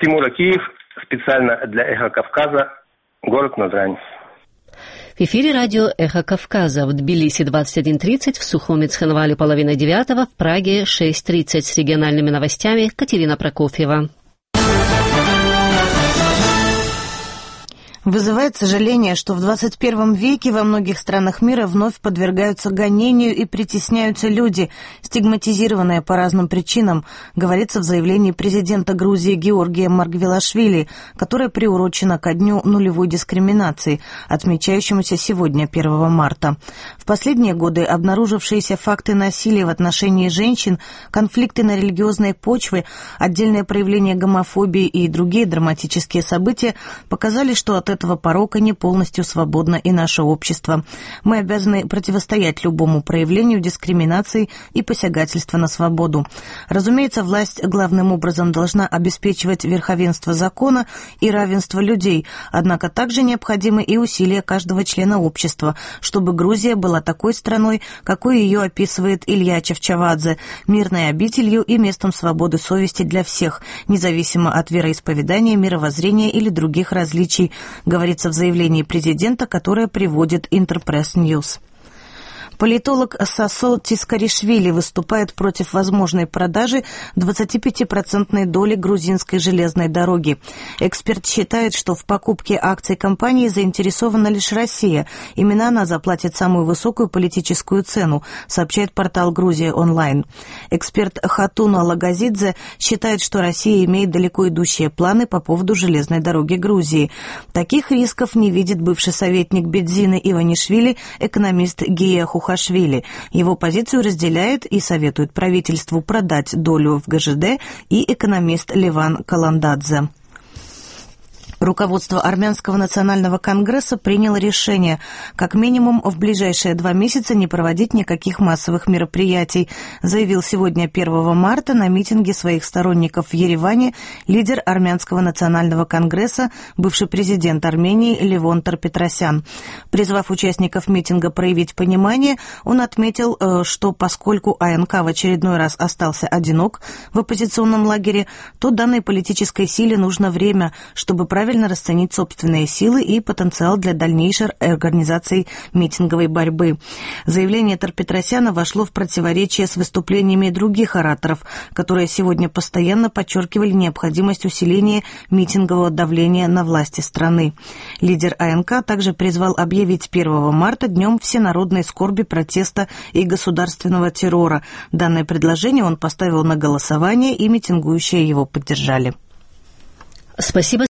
Тимур Акиев, специально для «Эхо Кавказа», город Назрань. В эфире радио «Эхо Кавказа». В Тбилиси 21:30, в Сухуми Цхинвале 8:30, в Праге 6:30. С региональными новостями Катерина Прокофьева. Вызывает сожаление, что в 21 веке во многих странах мира вновь подвергаются гонению и притесняются люди, стигматизированные по разным причинам, говорится в заявлении президента Грузии Георгия Маргвелашвили, которое приурочено ко дню нулевой дискриминации, отмечающемуся сегодня, 1 марта. В последние годы обнаружившиеся факты насилия в отношении женщин, конфликты на религиозной почве, отдельные проявления гомофобии и другие драматические события показали, что от этого порока не полностью свободно и наше общество. Мы обязаны противостоять любому проявлению дискриминации и посягательства на свободу. Разумеется, власть главным образом должна обеспечивать верховенство закона и равенство людей, однако также необходимы и усилия каждого члена общества, чтобы Грузия была такой страной, какой ее описывает Илья Чавчавадзе, мирной обителью и местом свободы совести для всех, независимо от вероисповедания, мировоззрения или других различий, говорится в заявлении президента, которое приводит Интерпресс Ньюс. Политолог Сасо Тискаришвили выступает против возможной продажи 25% доли грузинской железной дороги. Эксперт считает, что в покупке акций компании заинтересована лишь Россия. Именно она заплатит самую высокую политическую цену, сообщает портал «Грузия онлайн». Эксперт Хатуна Лагазидзе считает, что Россия имеет далеко идущие планы по поводу железной дороги Грузии. Таких рисков не видит бывший советник Бедзины Иванишвили, экономист Гия Хухашвили. Его позицию разделяет и советует правительству продать долю в ГЖД и экономист Леван Каландадзе. Руководство Армянского национального конгресса приняло решение как минимум в ближайшие 2 месяца не проводить никаких массовых мероприятий, заявил сегодня, 1 марта, на митинге своих сторонников в Ереване лидер Армянского национального конгресса, бывший президент Армении Левон Тар-Петросян. Призвав участников митинга проявить понимание, он отметил, что поскольку АНК в очередной раз остался одинок в оппозиционном лагере, то данной политической силе нужно время, чтобы правильно расценить собственные силы и потенциал для дальнейшей организации митинговой борьбы. Заявление Тар-Петросяна вошло в противоречие с выступлениями других ораторов, которые сегодня постоянно подчеркивали необходимость усиления митингового давления на власти страны. Лидер АНК также призвал объявить 1 марта днем всенародной скорби, протеста и государственного террора. Данное предложение он поставил на голосование, и митингующие его поддержали. Спасибо.